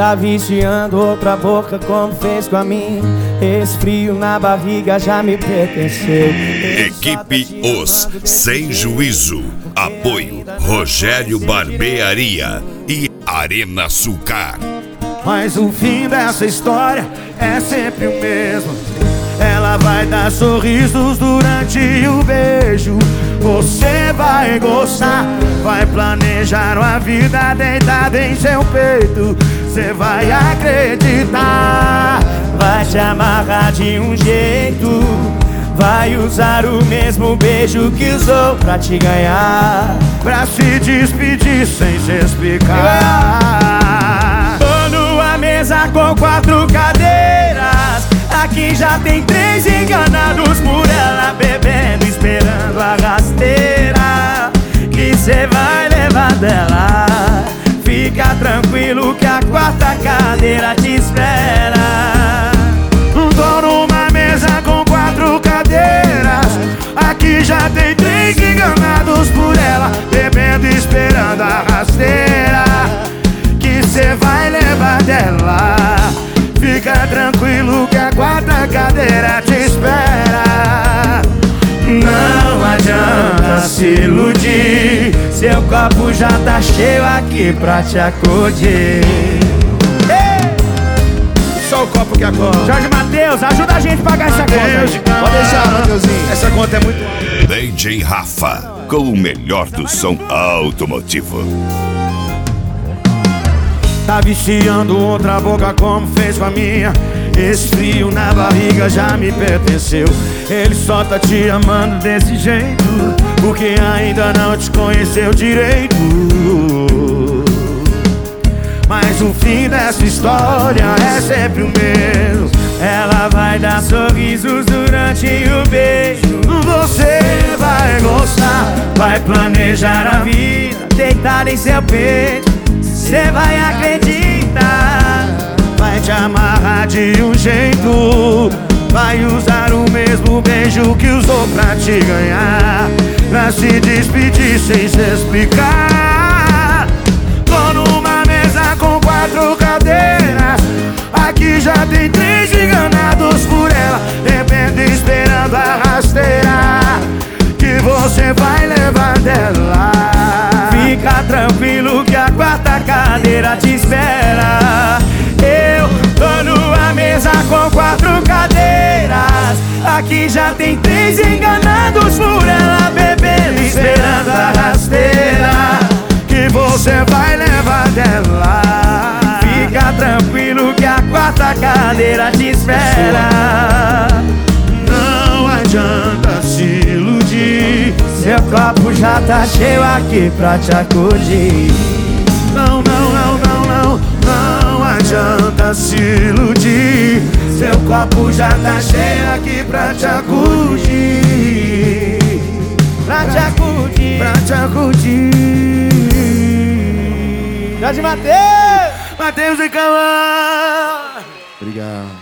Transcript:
Tá viciando outra boca como fez com a minha. Esse frio na barriga já me pertenceu. Equipe Os Sem Juízo. Apoio Rogério Barbearia e Arena Sulcar. Mas o fim dessa história é sempre o mesmo. Ela vai dar sorrisos durante o beijo. Você vai gostar, vai planejar uma vida deitada em seu peito. Você vai acreditar, vai te amarrar de um jeito. Vai usar o mesmo beijo que usou pra te ganhar, pra se despedir sem se explicar. Tô numa mesa com 4 cadeiras. Aqui já tem 3 enganados por ela, bebendo, esperando a rasteira que cê vai levar dela. Fica tranquilo que a 4ª cadeira te espera. Tô numa mesa com 4 cadeiras. Aqui já tem 3 enganados por ela, bebendo, esperando a rasteira que cê vai levar dela. Fica tranquilo que a 4ª cadeira te espera. Não adianta se iludir, seu copo já tá cheio aqui pra te acudir. Só o copo que acorda. Jorge Mateus, ajuda a gente a pagar essa conta. Pode deixar, Mateuzinho. Essa conta é muito alta. DJ Rafa, com o melhor do som automotivo. Tá viciando outra boca como fez com a minha. Esse frio na barriga já me pertenceu. Ele só tá te amando desse jeito porque ainda não te conheceu direito. Mas o fim dessa história é sempre o mesmo. Ela vai dar sorrisos durante o beijo. Você vai gostar, vai planejar a vida deitada em seu peito. Cê vai acreditar, vai te amarrar de um jeito. Vai usar o mesmo beijo que usou pra te ganhar, pra se despedir sem se explicar. Tô numa mesa com 4 cadeiras. Aqui já tem 3 enganados por ela, bebendo, esperando a rasteira que você vai levar dela. Fica tranquilo que a 4ª cadeira te espera. Eu tô numa mesa com 4 cadeiras. Aqui já tem 3 enganados por ela, bebendo, esperando a rasteira que você vai levar dela. Fica tranquilo que a 4ª cadeira te espera. Não adianta se iludir, seu copo já tá cheio aqui pra te acudir. Não, não, não, não, não, não adianta se iludir, seu copo já tá cheio aqui pra te acudir. Pra te acudir, pra te acudir. Jorge Mateus! Mateus e Calma. Obrigado.